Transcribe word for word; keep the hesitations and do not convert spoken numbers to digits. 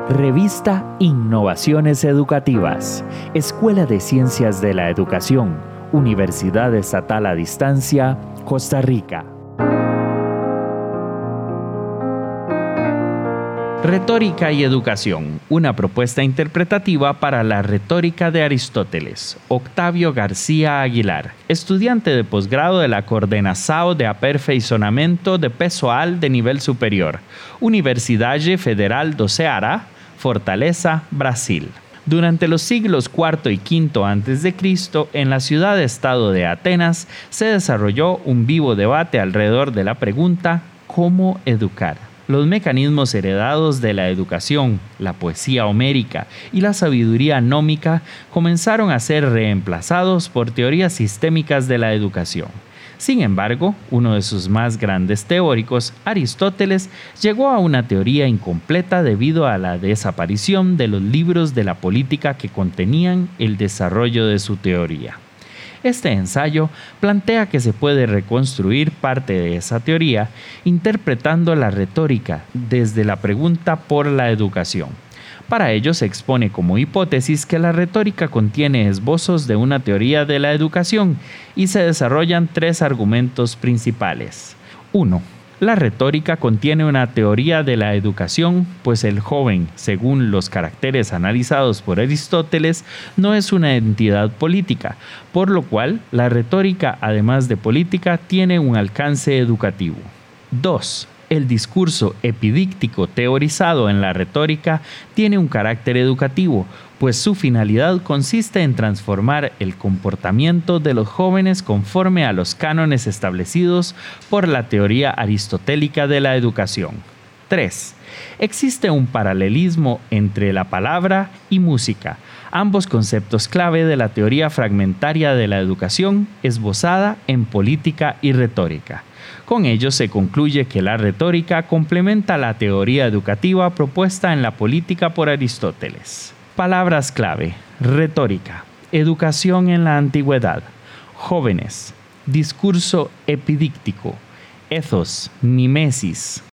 Revista Innovaciones Educativas, Escuela de Ciencias de la Educación, Universidad Estatal a Distancia, Costa Rica. Retórica y educación, una propuesta interpretativa para la retórica de Aristóteles. Octavio García Aguilar, estudiante de posgrado de la Coordenação de Aperfeiçoamento de Pessoal de Nivel Superior, Universidade Federal do Ceará, Fortaleza, Brasil. Durante los siglos cuarto y quinto antes de Cristo, en la ciudad-estado de Atenas, se desarrolló un vivo debate alrededor de la pregunta ¿cómo educar? Los mecanismos heredados de la educación, la poesía homérica y la sabiduría gnómica comenzaron a ser reemplazados por teorías sistémicas de la educación. Sin embargo, uno de sus más grandes teóricos, Aristóteles, llegó a una teoría incompleta debido a la desaparición de los libros de la política que contenían el desarrollo de su teoría. Este ensayo plantea que se puede reconstruir parte de esa teoría interpretando la retórica desde la pregunta por la educación. Para ello se expone como hipótesis que la retórica contiene esbozos de una teoría de la educación y se desarrollan tres argumentos principales. uno. La retórica contiene una teoría de la educación, pues el joven, según los caracteres analizados por Aristóteles, no es una entidad política, por lo cual la retórica, además de política, tiene un alcance educativo. dos. El discurso epidíctico teorizado en la retórica tiene un carácter educativo, pues su finalidad consiste en transformar el comportamiento de los jóvenes conforme a los cánones establecidos por la teoría aristotélica de la educación. tres. Existe un paralelismo entre la palabra y música, ambos conceptos clave de la teoría fragmentaria de la educación esbozada en política y retórica. Con ello se concluye que la retórica complementa la teoría educativa propuesta en la política por Aristóteles. Palabras clave: retórica, educación en la antigüedad, jóvenes, discurso epidíctico, ethos, mimesis,